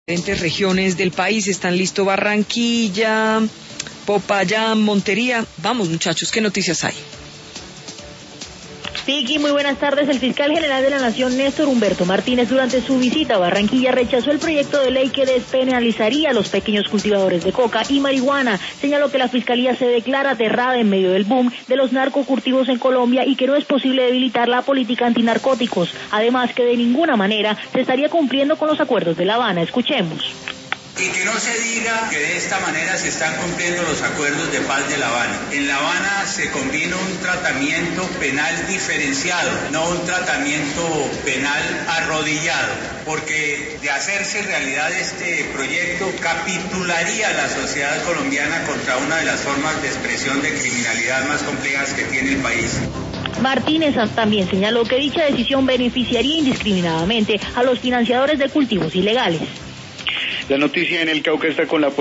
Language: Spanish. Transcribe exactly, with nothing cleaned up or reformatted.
Diferentes regiones del país están listo Barranquilla, Popayán, Montería. Vamos, muchachos, ¿qué noticias hay? Vicky, muy buenas tardes. El fiscal general de la Nación, Néstor Humberto Martínez, durante su visita a Barranquilla, rechazó el proyecto de ley que despenalizaría a los pequeños cultivadores de coca y marihuana. Señaló que la fiscalía se declara aterrada en medio del boom de los narcocultivos en Colombia y que no es posible debilitar la política antinarcóticos. Además, que de ninguna manera se estaría cumpliendo con los acuerdos de La Habana. Escuchemos. Y que no se diga que de esta manera se están cumpliendo los acuerdos de paz de La Habana. En La Habana se combina un tratamiento penal diferenciado, no un tratamiento penal arrodillado, porque de hacerse realidad este proyecto capitularía la sociedad colombiana contra una de las formas de expresión de criminalidad más complejas que tiene el país. Martínez también señaló que dicha decisión beneficiaría indiscriminadamente a los financiadores de cultivos ilegales. La noticia en el Cauca está con la